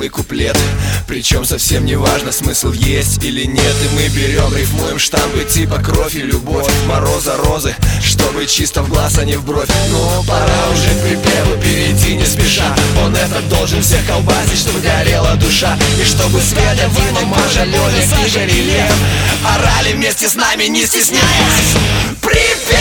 второй куплет. Причем совсем не важно, смысл есть или нет. И мы берем, рифмуем штампы типа кровь и любовь, мороза, розы, чтобы чисто в глаз, а не в бровь. Ну, пора уже к припеву перейти не спеша. Он этот должен всех колбасить, чтобы горела душа. И чтобы Света, Дима, Маша, Леня, Игорь и Лев орали вместе с нами, не стесняясь. Припев!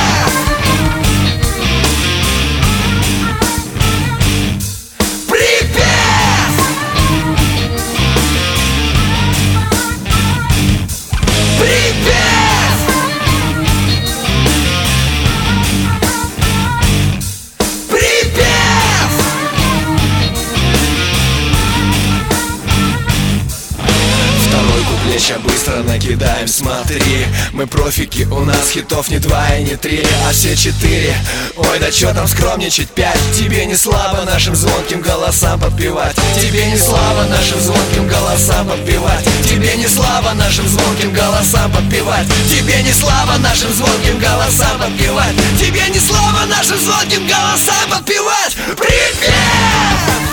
Ща быстро накидаем, смотри. Мы профики, у нас хитов не 2 и не 3, а все 4. Ой, да чё там скромничать, 5. Тебе не слабо нашим звонким голосам подпевать. Тебе не слабо нашим звонким голосам подпевать. Тебе не слабо нашим звонким голосам подпевать. Тебе не слабо нашим звонким голосам подпевать. Тебе не слабо нашим звонким голосам подпевать. Привет!